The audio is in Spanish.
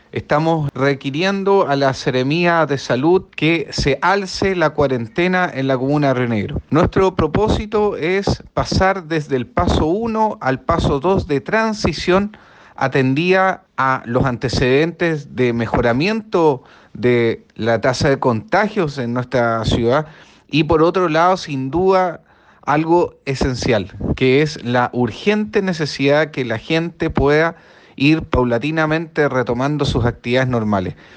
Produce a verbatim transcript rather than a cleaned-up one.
Estamos requiriendo a la Seremía de Salud que se alce la cuarentena en la comuna de Río Negro. Nuestro propósito es pasar desde el paso uno al paso dos de transición atendía a los antecedentes de mejoramiento de la tasa de contagios en nuestra ciudad y por otro lado, sin duda, algo esencial, que es la urgente necesidad que la gente pueda ir paulatinamente retomando sus actividades normales.